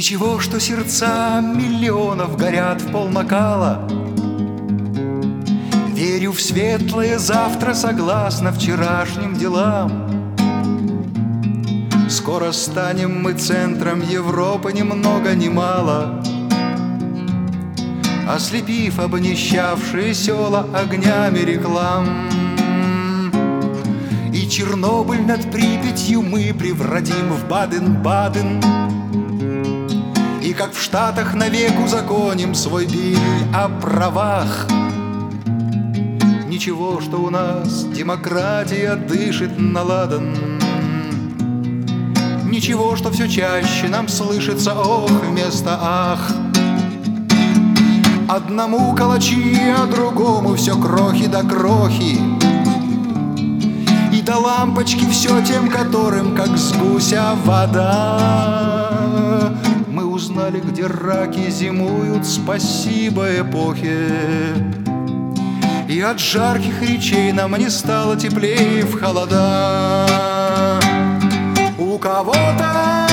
Ничего, что сердца миллионов горят в полнакала. Верю в светлое завтра, согласно вчерашним делам. Скоро станем мы центром Европы ни много ни мало, ослепив обнищавшие села огнями реклам. И Чернобыль над Припятью мы превратим в Баден-Баден, и как в Штатах навек узаконим свой биль о правах. Ничего, что у нас демократия дышит на ладан. Ничего, что все чаще нам слышится ох вместо ах. Одному калачи, а другому все крохи да крохи. И до лампочки все тем, которым как с гуся вода. Мы узнали, где раки зимуют, спасибо эпохе. И от жарких речей нам не стало теплее в холода. У кого-то